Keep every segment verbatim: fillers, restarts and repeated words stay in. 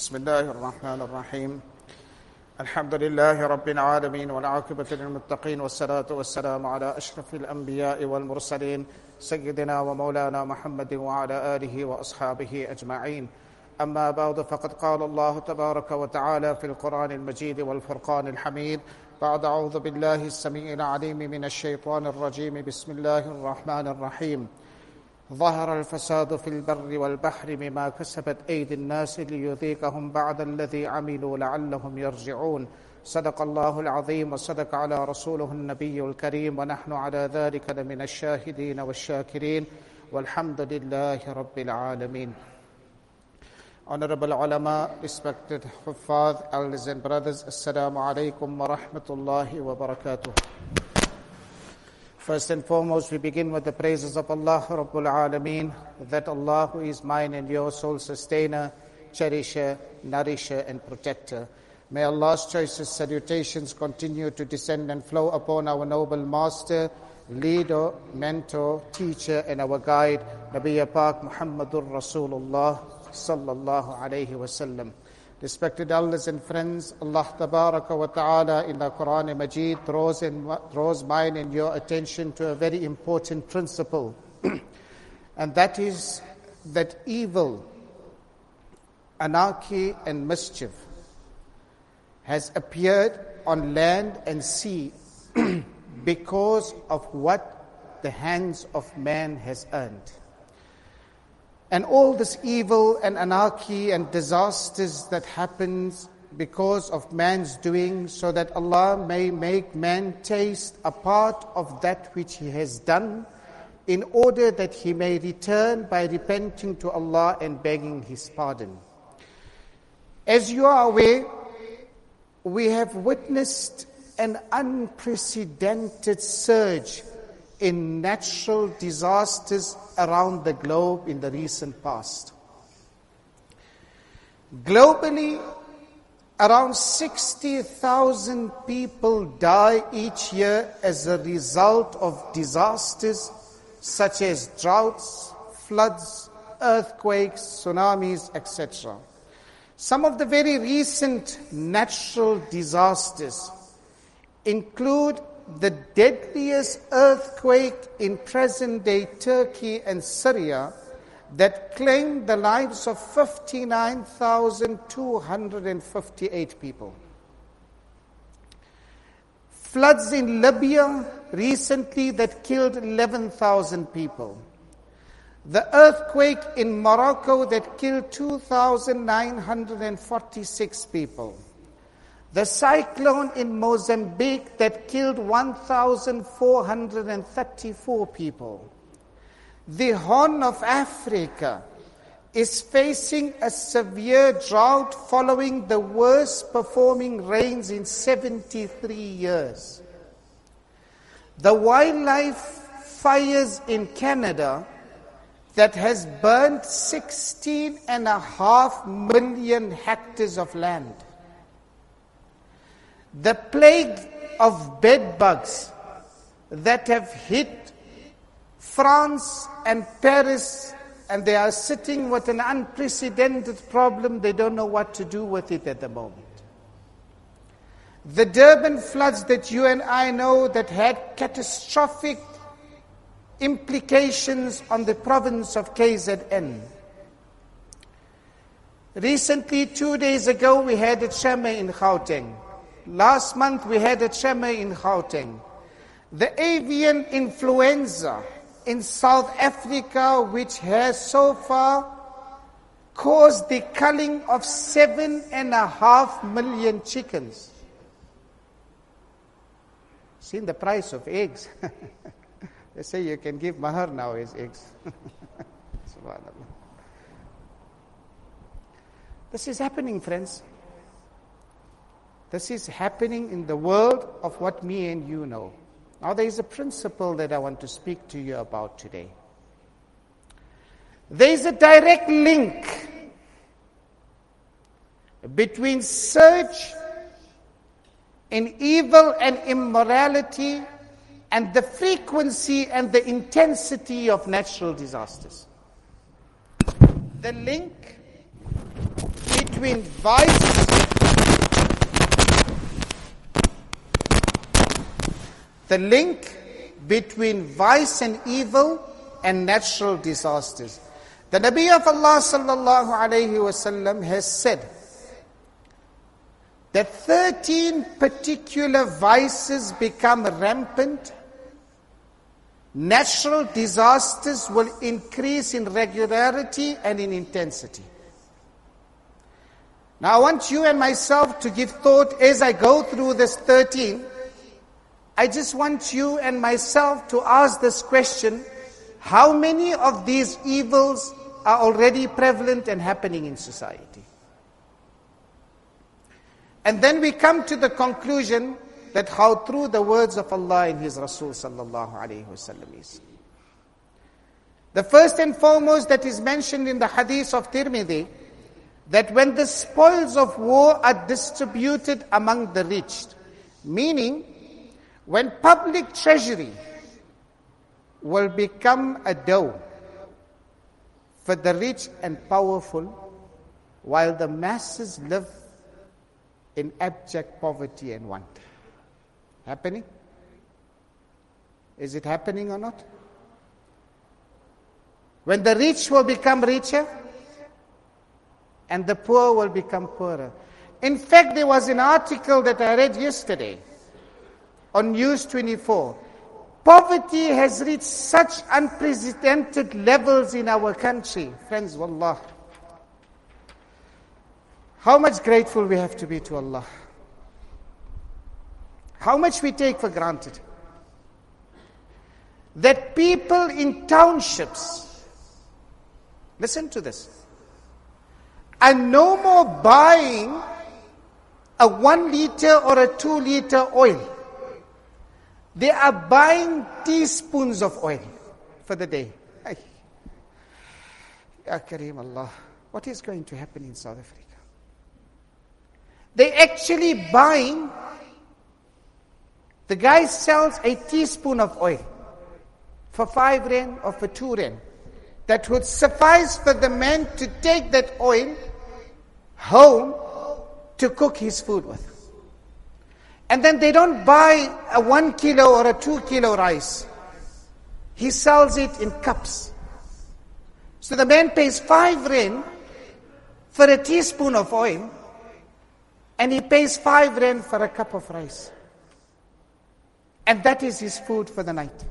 بسم الله الرحمن الرحيم الحمد لله رب العالمين والعاقبة للمتقين والصلاة والسلام على أشرف الأنبياء والمرسلين سيدنا ومولانا محمد وعلى آله وأصحابه أجمعين أما بعد فقد قال الله تبارك وتعالى في القرآن المجيد والفرقان الحميد بعد أعوذ بالله السميع العليم من الشيطان الرجيم بسم الله الرحمن الرحيم ظهر الفساد في البر والبحر بما كسبت أيدي الناس ليذيقهم بعد الذي عملوا لعلهم يرجعون صدق الله العظيم وصدق على رسوله النبي الكريم ونحن على ذلك لمن الشاهدين والشاكرين والحمد لله رب العالمين. Honorable ulama, respected huffaz, elders and brothers, Assalamu alaikum wa rahmatullahi wa barakatuh. First and foremost, we begin with the praises of Allah Rabbul Alameen, that Allah who is mine and your soul sustainer, cherisher, nourisher and protector. May Allah's choicest salutations continue to descend and flow upon our noble master, leader, mentor, teacher and our guide, Nabiya Pak Muhammadur Rasulullah sallallahu alayhi wa sallam. Respected elders and friends, Allah Tabaraka wa Ta'ala in the Quran Majid draws, in, draws mine and your attention to a very important principle. And that is that evil, anarchy and mischief has appeared on land and sea because of what the hands of man has earned. And all this evil and anarchy and disasters that happens because of man's doing, so that Allah may make man taste a part of that which he has done, in order that he may return by repenting to Allah and begging His pardon. As you are aware, we have witnessed an unprecedented surge in natural disasters around the globe in the recent past. Globally, around sixty thousand people die each year as a result of disasters such as droughts, floods, earthquakes, tsunamis, et cetera. Some of the very recent natural disasters include the deadliest earthquake in present-day Turkey and Syria that claimed the lives of fifty-nine thousand two hundred fifty-eight people. Floods in Libya recently that killed eleven thousand people. The earthquake in Morocco that killed two thousand nine hundred forty-six people. The cyclone in Mozambique that killed one thousand four hundred thirty-four people. The Horn of Africa is facing a severe drought following the worst performing rains in seventy-three years. The wildlife fires in Canada that has burnt sixteen and a half million hectares of land. The plague of bedbugs that have hit France and Paris, and they are sitting with an unprecedented problem. They don't know what to do with it at the moment. The Durban floods that you and I know that had catastrophic implications on the province of K Z N. Recently, two days ago, we had a tremor in Gauteng. Last month we had a tremor in Gauteng. The avian influenza in South Africa, which has so far caused the culling of seven and a half million chickens. Seen the price of eggs. They say you can give mahar now as eggs. Subhanallah. This is happening, friends. This is happening in the world of what me and you know. Now there is a principle that I want to speak to you about today. There is a direct link between surge in evil and immorality and the frequency and the intensity of natural disasters. The link between vice the link between vice and evil and natural disasters. The Nabi of Allah sallallahu alayhi wasallam has said that thirteen particular vices become rampant, natural disasters will increase in regularity and in intensity. Now I want you and myself to give thought as I go through this thirteen. I just want you and myself to ask this question: how many of these evils are already prevalent and happening in society? And then we come to the conclusion that how true the words of Allah and His Rasul sallallahu alayhi wasallam is. The first and foremost that is mentioned in the hadith of Tirmidhi, that when the spoils of war are distributed among the rich, meaning when public treasury will become a dough for the rich and powerful, while the masses live in abject poverty and want. Happening? Is it happening or not? When the rich will become richer and the poor will become poorer. In fact, there was an article that I read yesterday on News twenty-four. Poverty has reached such unprecedented levels in our country. Friends, wallah, how much grateful we have to be to Allah. How much we take for granted. That people in townships, listen to this, are no more buying a one liter or a two liter oil. They are buying teaspoons of oil for the day. Ya Kareem Allah, what is going to happen in South Africa? They actually buying, the guy sells a teaspoon of oil for five rand or for two rand. That would suffice for the man to take that oil home to cook his food with. And then they don't buy a one kilo or a two kilo rice. He sells it in cups. So the man pays five rand for a teaspoon of oil, and he pays five rand for a cup of rice. And that is his food for the night.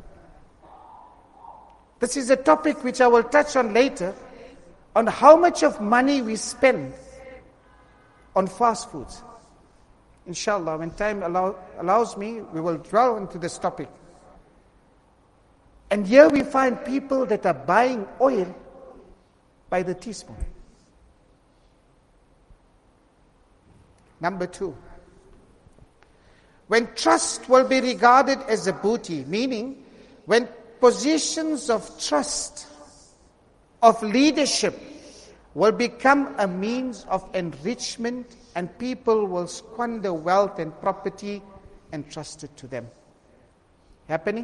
This is a topic which I will touch on later, on how much of money we spend on fast foods. Inshallah, when time allow, allows me, we will dwell into this topic. And here we find people that are buying oil by the teaspoon. Number two, when trust will be regarded as a booty, meaning when positions of trust, of leadership, will become a means of enrichment, and people will squander wealth and property entrusted to them. Happening?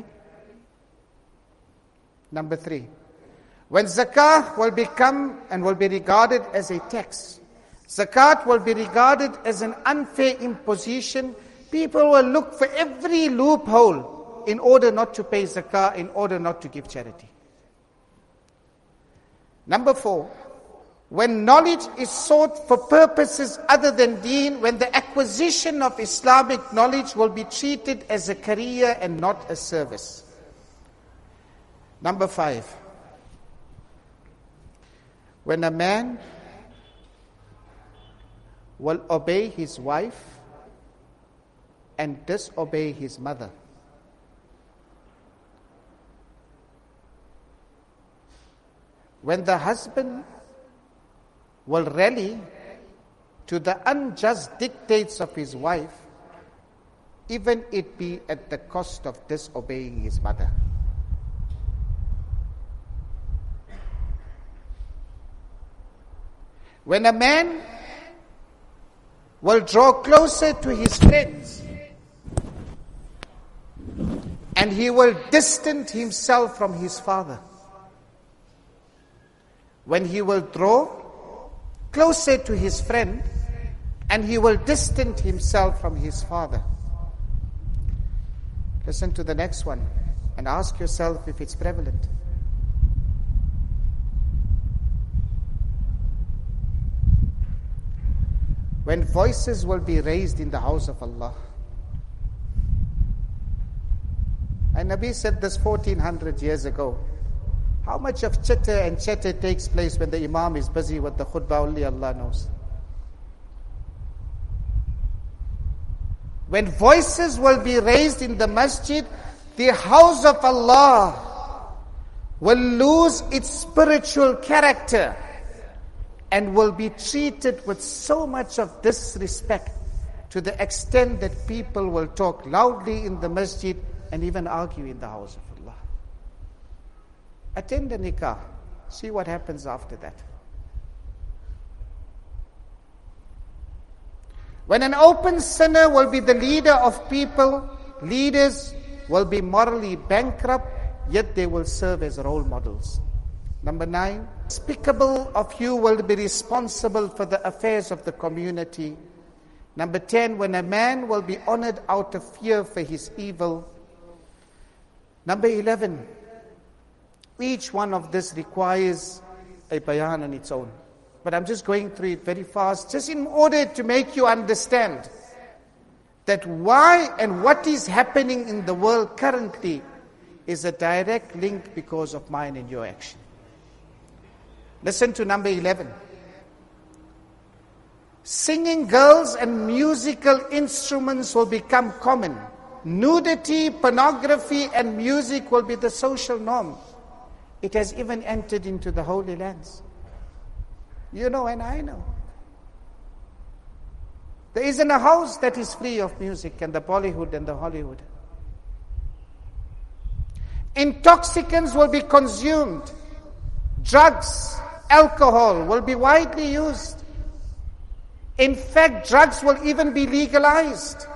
Number three, when zakah will become and will be regarded as a tax, zakat will be regarded as an unfair imposition. People will look for every loophole in order not to pay zakah, in order not to give charity. Number four, when knowledge is sought for purposes other than deen, when the acquisition of Islamic knowledge will be treated as a career and not a service. Number five, when a man will obey his wife and disobey his mother. When the husband will rally to the unjust dictates of his wife, even it be at the cost of disobeying his mother. When a man will draw closer to his friends and he will distance himself from his father. When he will draw closer to his friend, and he will distance himself from his father. Listen to the next one and ask yourself if it's prevalent. When voices will be raised in the house of Allah. And Nabi said this fourteen hundred years ago. How much of chitter and chatter takes place when the Imam is busy with the khutbah, only Allah knows. When voices will be raised in the masjid, the house of Allah will lose its spiritual character and will be treated with so much of disrespect, to the extent that people will talk loudly in the masjid and even argue in the house of Allah. Attend the nikah. See what happens after that. When an open sinner will be the leader of people, leaders will be morally bankrupt, yet they will serve as role models. Number nine, despicable of you will be responsible for the affairs of the community. Number ten, when a man will be honored out of fear for his evil. Number eleven, each one of this requires a bayan on its own. But I'm just going through it very fast, just in order to make you understand that why and what is happening in the world currently is a direct link because of mine and your action. Listen to number eleven. Singing girls and musical instruments will become common. Nudity, pornography, and music will be the social norm. It has even entered into the Holy Lands. You know and I know. There isn't a house that is free of music and the Bollywood and the Hollywood. Intoxicants will be consumed. Drugs, alcohol will be widely used. In fact, drugs will even be legalized.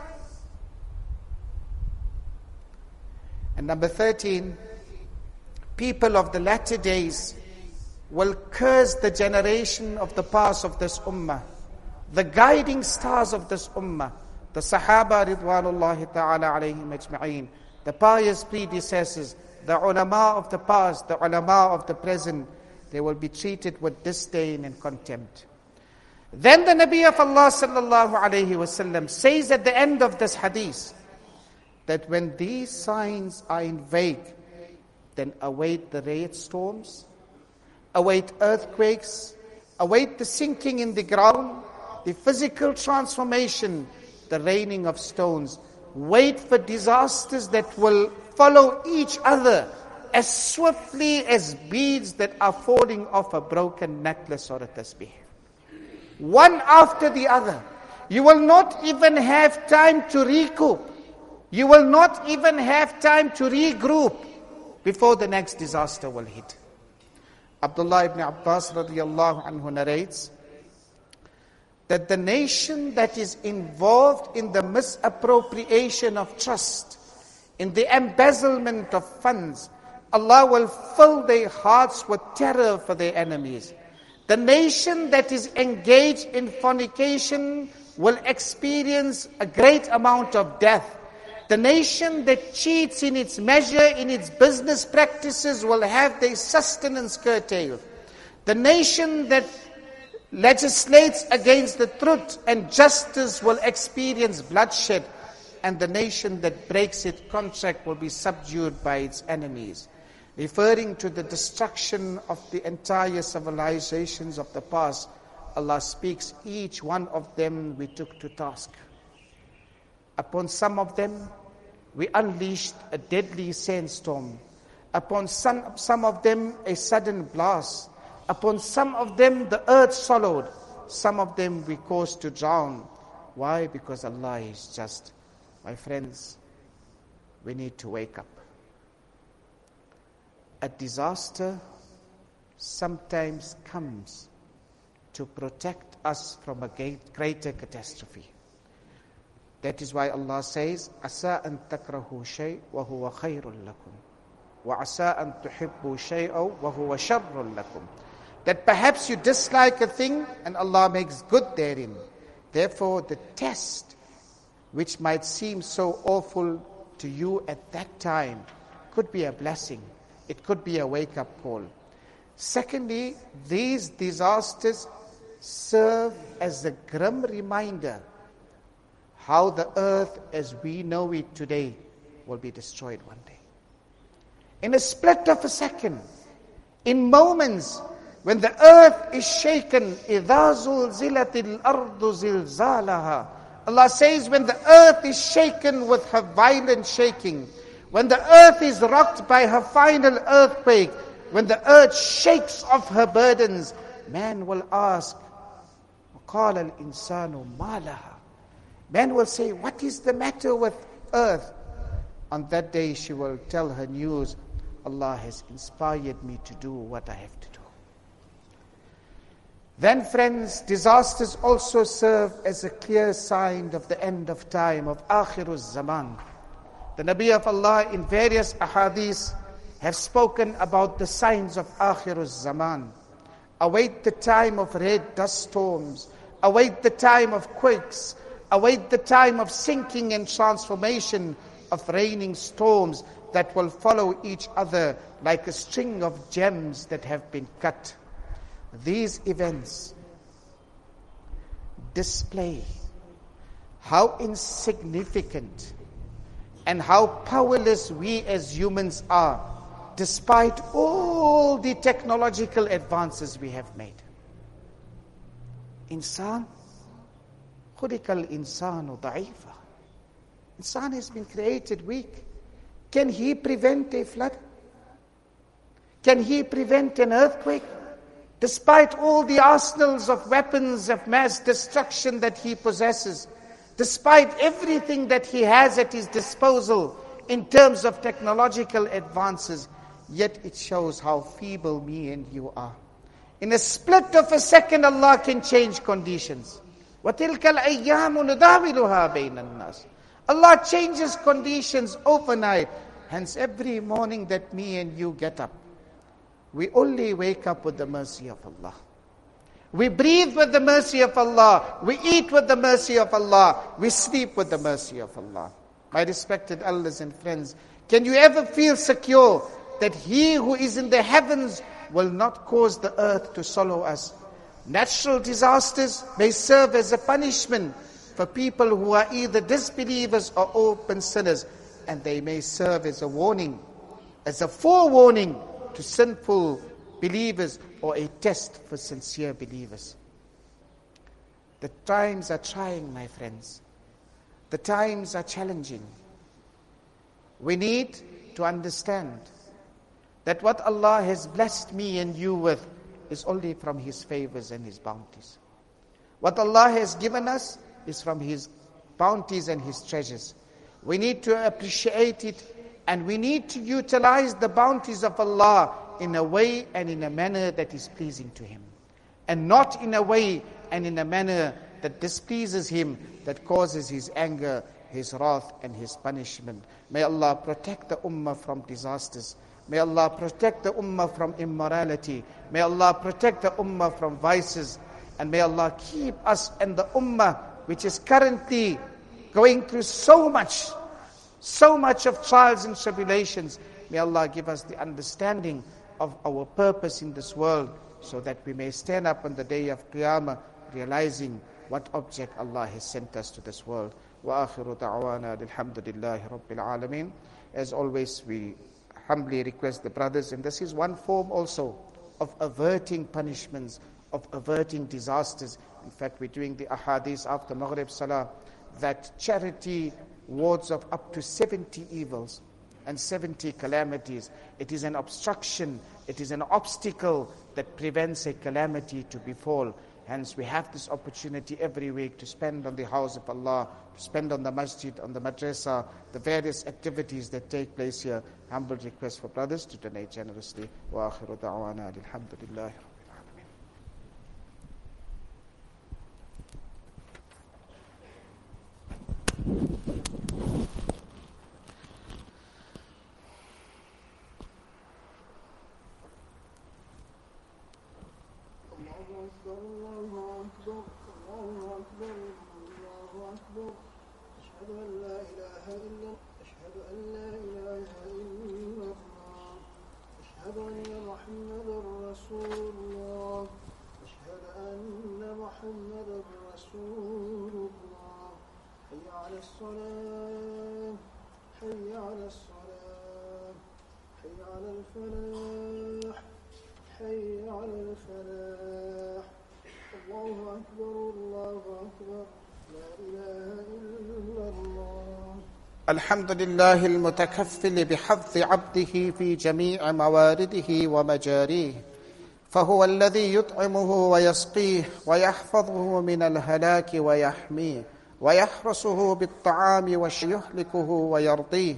And number thirteen, people of the latter days will curse the generation of the past of this ummah, the guiding stars of this ummah, the Sahaba ridwanullahi ta'ala alayhim ajma'een, the pious predecessors, the ulama of the past, the ulama of the present. They will be treated with disdain and contempt. Then the Nabi of Allah sallallahu alayhi wasallam says at the end of this hadith that when these signs are in vague, then await the raids storms, await earthquakes, await the sinking in the ground, the physical transformation, the raining of stones. Wait for disasters that will follow each other as swiftly as beads that are falling off a broken necklace or a tasbih. One after the other. You will not even have time to recoup. You will not even have time to regroup before the next disaster will hit. Abdullah ibn Abbas radiyallahu anhu narrates that the nation that is involved in the misappropriation of trust, in the embezzlement of funds, Allah will fill their hearts with terror for their enemies. The nation that is engaged in fornication will experience a great amount of death. The nation that cheats in its measure, in its business practices, will have their sustenance curtailed. The nation that legislates against the truth and justice will experience bloodshed. And the nation that breaks its contract will be subdued by its enemies. Referring to the destruction of the entire civilizations of the past, Allah speaks, each one of them we took to task. Upon some of them, we unleashed a deadly sandstorm. Upon some, some of them, a sudden blast. Upon some of them, the earth swallowed. Some of them we caused to drown. Why? Because Allah is just. My friends, we need to wake up. A disaster sometimes comes to protect us from a greater catastrophe. That is why Allah says, "Asa an takrahu shay wa huwa khairul lakum, wa asa an tuhibbu shay'aw wa huwa sharrul lakum." that perhaps you dislike a thing and Allah makes good therein. Therefore, the test, which might seem so awful to you at that time, could be a blessing. It could be a wake-up call. Secondly, these disasters serve as a grim reminder how the earth as we know it today will be destroyed one day. In a split of a second, in moments when the earth is shaken, إِذَا زُلْزِلَتِ الْأَرْضُ زِلْزَالَهَا, Allah says when the earth is shaken with her violent shaking, when the earth is rocked by her final earthquake, when the earth shakes off her burdens, man will ask, وَقَالَ الْإِنسَانُ مَا لَهَا. Man will say, what is the matter with earth? On that day she will tell her news, Allah has inspired me to do what I have to do. Then friends, disasters also serve as a clear sign of the end of time, of Akhiruz Zaman. The Nabi of Allah in various ahadith have spoken about the signs of Akhiruz Zaman. Await the time of red dust storms, await the time of quakes, await the time of sinking and transformation, of raining storms that will follow each other like a string of gems that have been cut. These events display how insignificant and how powerless we as humans are, despite all the technological advances we have made. Insan, خُلِقَ الْإِنسَانُ ضَعِيفًا. Insan has been created weak. Can he prevent a flood? Can he prevent an earthquake? Despite all the arsenals of weapons of mass destruction that he possesses, despite everything that he has at his disposal in terms of technological advances, yet it shows how feeble me and you are. In a split of a second, Allah can change conditions. وَتِلْكَ الْأَيَّامُ نُدَاوِلُهَا بَيْنَ النَّاسِ. Allah changes conditions overnight. Hence, every morning that me and you get up, we only wake up with the mercy of Allah. We breathe with the mercy of Allah. We eat with the mercy of Allah. We sleep with the mercy of Allah. My respected elders and friends, can you ever feel secure that He who is in the heavens will not cause the earth to swallow us? Natural disasters may serve as a punishment for people who are either disbelievers or open sinners, and they may serve as a warning, as a forewarning to sinful believers or a test for sincere believers. The times are trying, my friends. The times are challenging. We need to understand that what Allah has blessed me and you with is only from His favors and His bounties. What Allah has given us is from His bounties and His treasures. We need to appreciate it, and we need to utilize the bounties of Allah in a way and in a manner that is pleasing to Him, and not in a way and in a manner that displeases Him, that causes His anger, His wrath and His punishment. May Allah protect the ummah from disasters. May Allah protect the ummah from immorality. May Allah protect the ummah from vices. And may Allah keep us and the ummah, which is currently going through so much, so much of trials and tribulations. May Allah give us the understanding of our purpose in this world, so that we may stand up on the day of Qiyamah, realizing what object Allah has sent us to this world. Wa akhiru da'wana alhamdulillahi rabbil alameen. As always, we humbly request the brothers, and this is one form also of averting punishments, of averting disasters. In fact, we're doing the ahadith after Maghrib Salah, that charity wards off up to seventy evils and seventy calamities. It is an obstruction, it is an obstacle that prevents a calamity to befall. Hence, we have this opportunity every week to spend on the house of Allah, to spend on the masjid, on the madrasa, the various activities that take place here. Humble request for brothers to donate generously. Wa akhiru da'wana alhamdulillah. أشهد أن لا إله إلا أشهد أن لا إله إلا الله أشهد أن محمدا رسول الله أشهد أن محمدا رسول الله حي على الصلاة حي على الصلاة حي على الفلاح حي على الفلاح الله أكبر الله أكبر لا إله إلا الله. الحمد لله المتكفل بحظ عبده في جميع موارده ومجاريه، فهو الذي يطعمه ويسقيه ويحفظه من الهلاك ويحميه ويحرسه بالطعام ويهلكه ويرضيه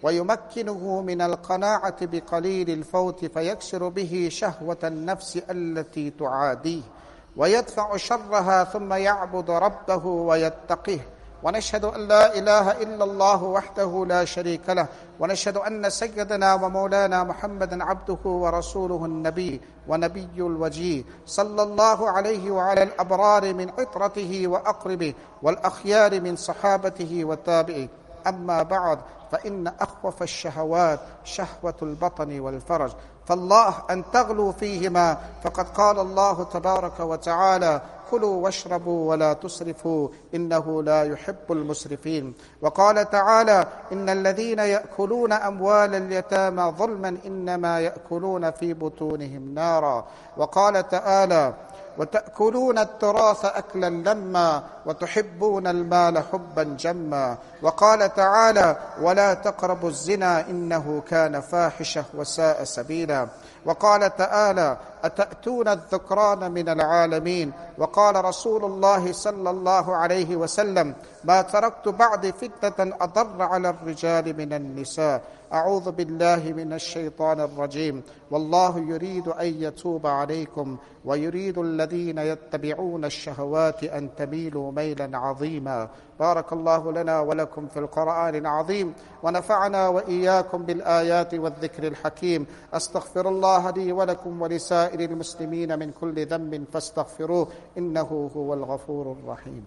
ويمكنه من القناعة بقليل الفوت فيكسر به شهوة النفس التي تعاديه ويدفع شرها ثم يعبد ربه ويتقيه. ونشهد أن لا إله إلا الله وحده لا شريك له، ونشهد أن سيدنا ومولانا محمدا عبده ورسوله النبي ونبي الوجيه، صلى الله عليه وعلى الأبرار من عطرته وأقربه والأخيار من صحابته وتابعه. أما بعد، فإن أخوف الشهوات شهوة البطن والفرج، فالله أن تغلوا فيهما، فقد قال الله تبارك وتعالى: كلوا واشربوا ولا تسرفوا إنه لا يحب المسرفين. وقال تعالى: إن الذين يأكلون أموال اليتامى ظلما إنما يأكلون في بطونهم نارا. وقال تعالى: وتأكلون التراث أكلا لما وتحبون المال حبا جما. وقال تعالى: ولا تقربوا الزنا إنه كان فاحشة وساء سبيلا. وقال تعالى: أتأتون الذكران من العالمين. وقال رسول الله صلى الله عليه وسلم: ما تركت بعد فتنة أضر على الرجال من النساء. أعوذ بالله من الشيطان الرجيم. والله يريد أن يتوب عليكم ويريد الذين يتبعون الشهوات أن تميلوا ميلا عظيما. بارك الله لنا ولكم في القرآن العظيم، ونفعنا وإياكم بالآيات والذكر الحكيم. أستغفر الله لي ولكم ولسائر المسلمين من كل ذنب فاستغفروه إنه هو الغفور الرحيم.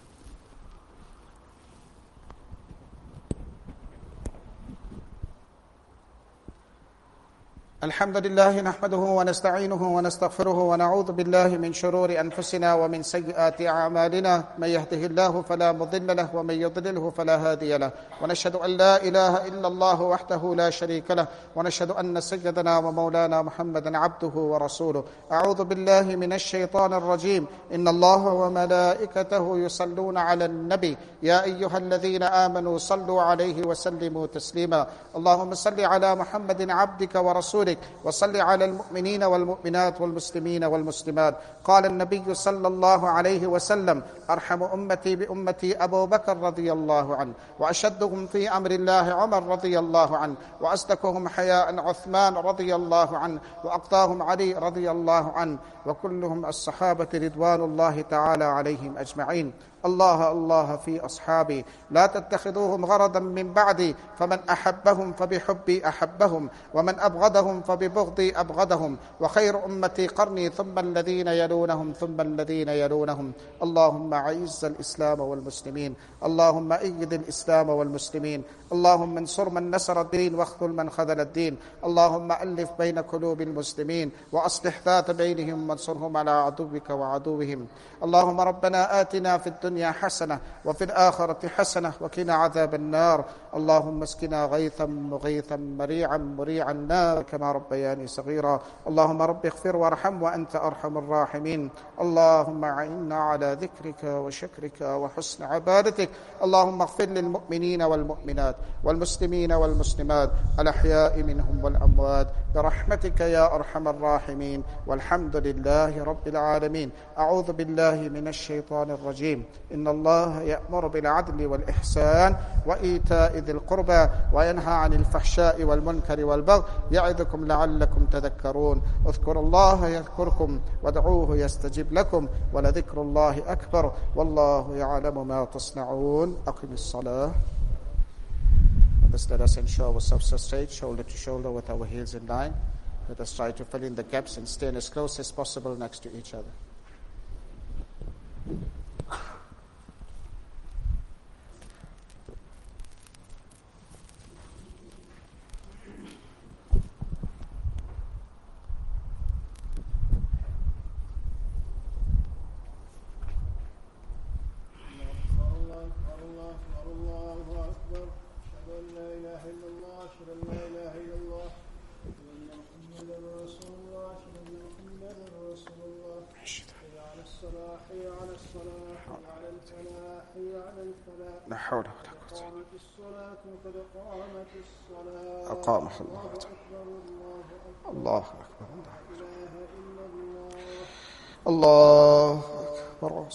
الحمد لله نحمده ونستعينه ونستغفره ونعوذ بالله من شرور أنفسنا ومن سيئات أعمالنا، من يهده الله فلا مضل له ومن يضلله فلا هادي له. ونشهد أن لا إله إلا الله وحده لا شريك له، ونشهد أن سيدنا ومولانا محمدا عبده ورسوله. أعوذ بالله من الشيطان الرجيم. إن الله وملائكته يصلون على النبي يا أيها الذين آمنوا صلوا عليه وسلموا تسليما. اللهم صل على محمد عبدك ورسولك، وصل على المؤمنين والمؤمنات والمسلمين والمسلمات. قال النبي صلى الله عليه وسلم: أرحم أمتي بأمتي أبو بكر رضي الله عنه، وأشدهم في أمر الله عمر رضي الله عنه، وأصدقهم حياء عثمان رضي الله عنه، وأقضاهم علي رضي الله عنه، وكلهم الصحابة رضوان الله تعالى عليهم أجمعين. الله الله في أصحابي، لا تتخذوهم غرضا من بعدي، فمن أحبهم فبحبي أحبهم، ومن أبغضهم فببغضي أبغضهم، وخير أمتي قرني ثم الذين يلونهم ثم الذين يلونهم. اللهم أعز الإسلام والمسلمين، اللهم أيد الإسلام والمسلمين، اللهم انصر من نصر الدين واخذل من خذل الدين، اللهم ألف بين قلوب المسلمين وأصلح ذات بينهم وانصرهم على عدوك وعدوهم. اللهم ربنا آتنا في الدنيا حسنة وفي الآخرة حسنة وقنا عذاب النار. اللهم اسقنا غيثا مغيثا مريعا مريعا نار كما ربياني صغيرا. اللهم رب اغفر وارحم وأنت أرحم الراحمين. اللهم أعنا على ذكرك وشكرك وحسن عبادتك. اللهم اغفر للمؤمنين والمؤمنات والمسلمين والمسلمات الأحياء منهم والأموات برحمتك يا أرحم الراحمين، والحمد لله رب العالمين. أعوذ بالله من الشيطان الرجيم. إن الله يأمر بالعدل والإحسان وإيتاء ذي القربى وينهى عن الفحشاء والمنكر والبغي يعظكم لعلكم تذكرون. اذكروا الله يذكركم وادعوه يستجب لكم ولذكر الله أكبر والله يعلم ما تصنعون. أقم الصلاة. Let us ensure ourselves straight, shoulder to shoulder with our heels in line. Let us try to fill in the gaps and stand as close as possible next to each other. أشهد أن لا إله إلا الله وأن محمدا رسول الله أشهد أن محمدا رسول الله حي على الصلاة حي على الصلاة حي على الفلاح حي على الفلاح لا حول ولا قوة. قامت الصلاة قد قامت الصلاة أقامها الله. الله أكبر الله أكبر الله أكبر. لا إله إلا الله. الله أكبر.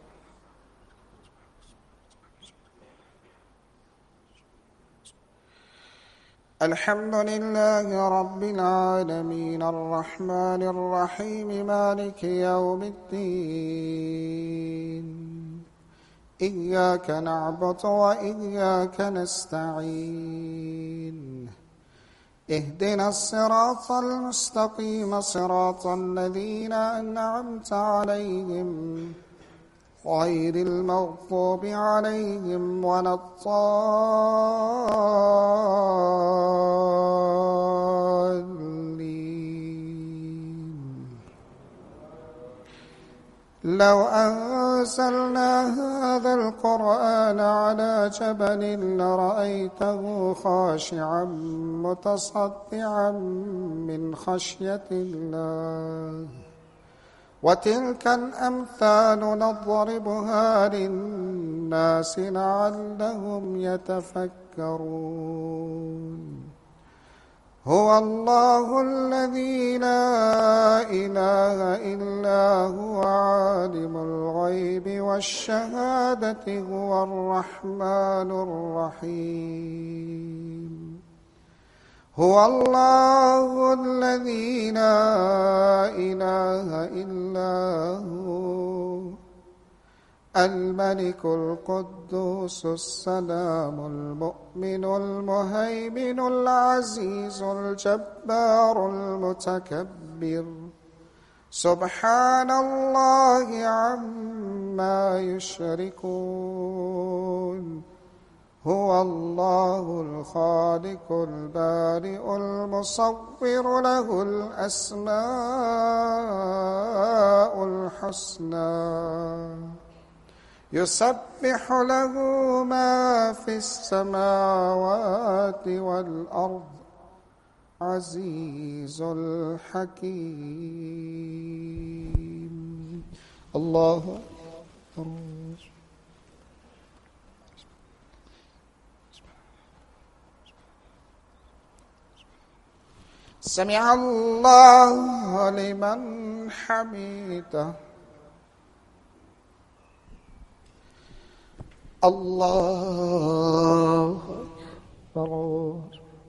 الحمد لله رب العالمين الرحمن الرحيم مالك يوم الدين إياك نعبد وإياك نستعين اهدنا الصراط المستقيم صراط الذين أنعمت عليهم غير المغضوب عليهم ولا الضالين. لو أنزلنا هذا القرآن على جبل لرأيته خاشعا متصدعا من خشية الله. وتلك الأمثال نضربها للناس لعلهم يتفكرون. هو الله الذي لا إله إلا هو عالم الغيب والشهادة هو الرحمن الرحيم. هو الله الذي لا إله إلا هو الملك القدوس السلام المؤمن المهيمن العزيز الجبار المتكبر سبحان الله عما يشركون. هو الله الخالق البارئ المصور له الأسماء الحسنى يسبح له ما في السماوات والأرض عزيز الحكيم. الله أكبر. سمع الله لمن حمده. الله أكبر.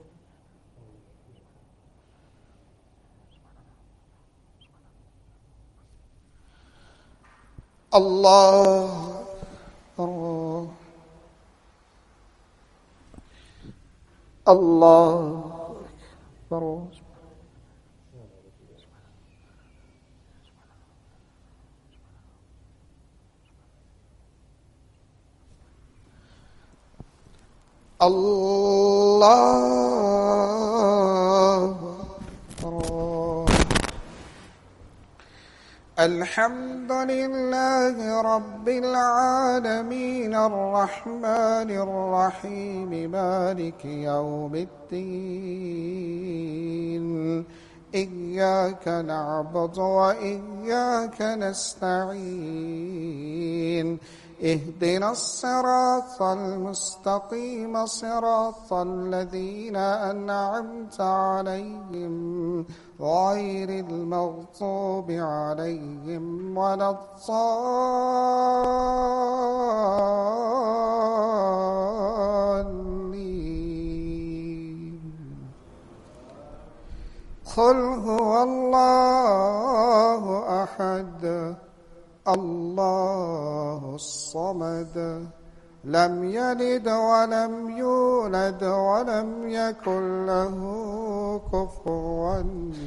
الله أكبر. الله أكبر. الله أكبر. الحمد لله رب العالمين الرحمن الرحيم مالك يوم الدين إياك نعبد وإياك نستعين اهدنا الصراط المستقيم صراط الذين أنعمت عليهم غير المغضوب عليهم ولا الضالين. قل هو الله أحد الله الصمد لم يلد ولم يولد ولم يكن له كفوا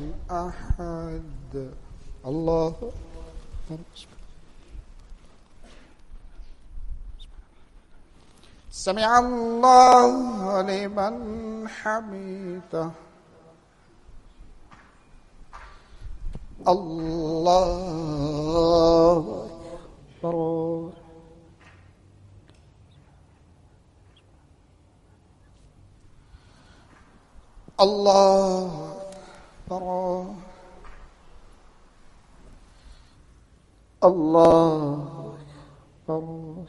أحد. الله سمع الله لمن حمده. الله أكبر. الله أكبر الله أكبر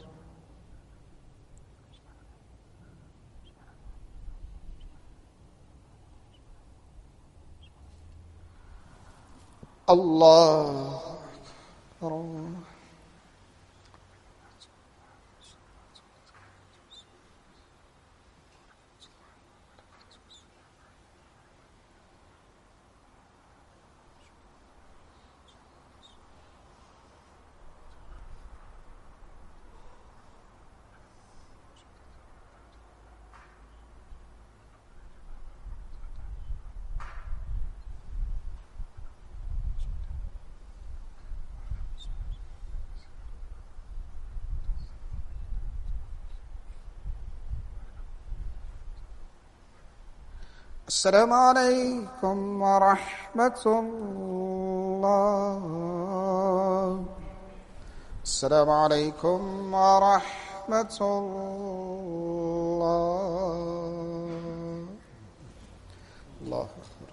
الله أكبر السلام عليكم ورحمة الله. السلام عليكم ورحمة الله. الله أكبر.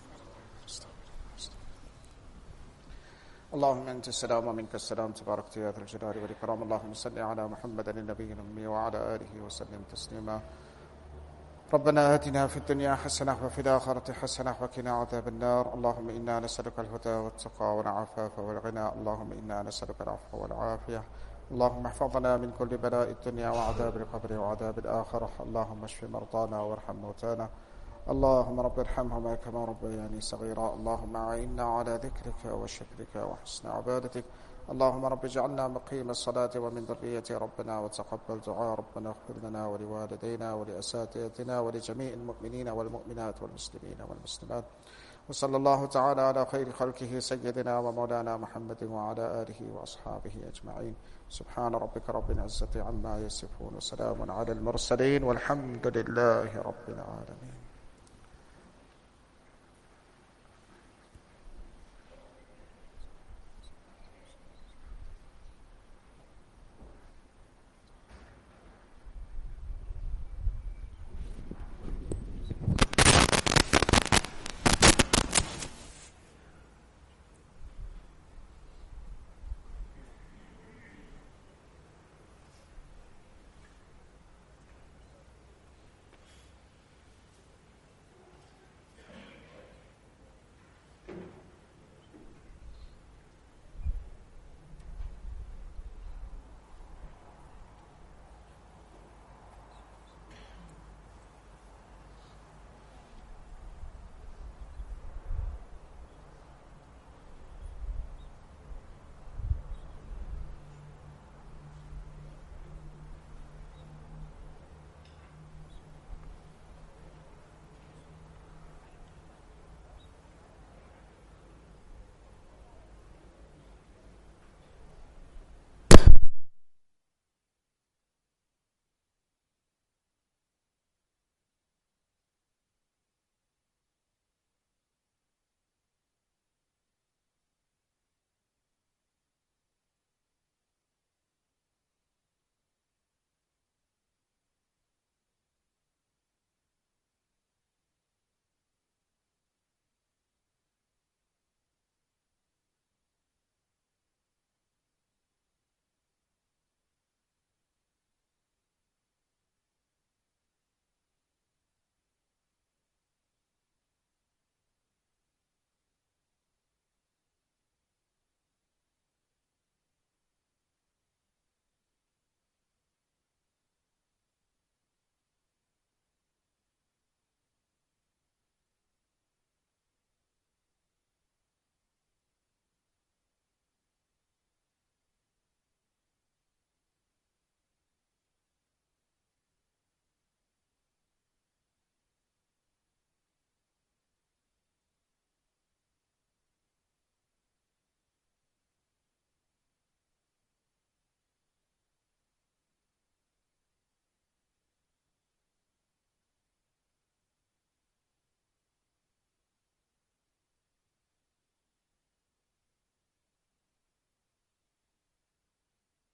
اللهم أنت السلام ومنك السلام تبارك يا ذا الجلال والإكرام. اللهم صل على محمد النبي الأمي وعلى آله وسلم تسليما. ربنا آتنا في الدنيا حسنة وفي الآخرة حسنة وقنا عذاب النار. اللهم إنا نسألك الهدى والتقى والعفاف والغنى. اللهم إنا نسألك العفو والعافية. اللهم احفظنا من كل بلاء الدنيا وعذاب القبر وعذاب الآخرة. اللهم اشف مرضانا وارحم موتانا. اللهم رب ارحمهما كما ربياني صغيرا. اللهم أعنا على ذكرك وشكرك وحسن عبادتك. اللهم رب اجعلنا مقيم الصلاة ومن ذرية ربنا وتقبل دعاء ربنا. اغفر لنا ولوالدينا ولأساتذتنا ولجميع المؤمنين والمؤمنات والمسلمين والمسلمات. وصلى الله تعالى على خير خلقه سيدنا ومولانا محمد وعلى آله وأصحابه أجمعين. سبحان ربك رب العزة عما يصفون وسلام على المرسلين والحمد لله رب العالمين.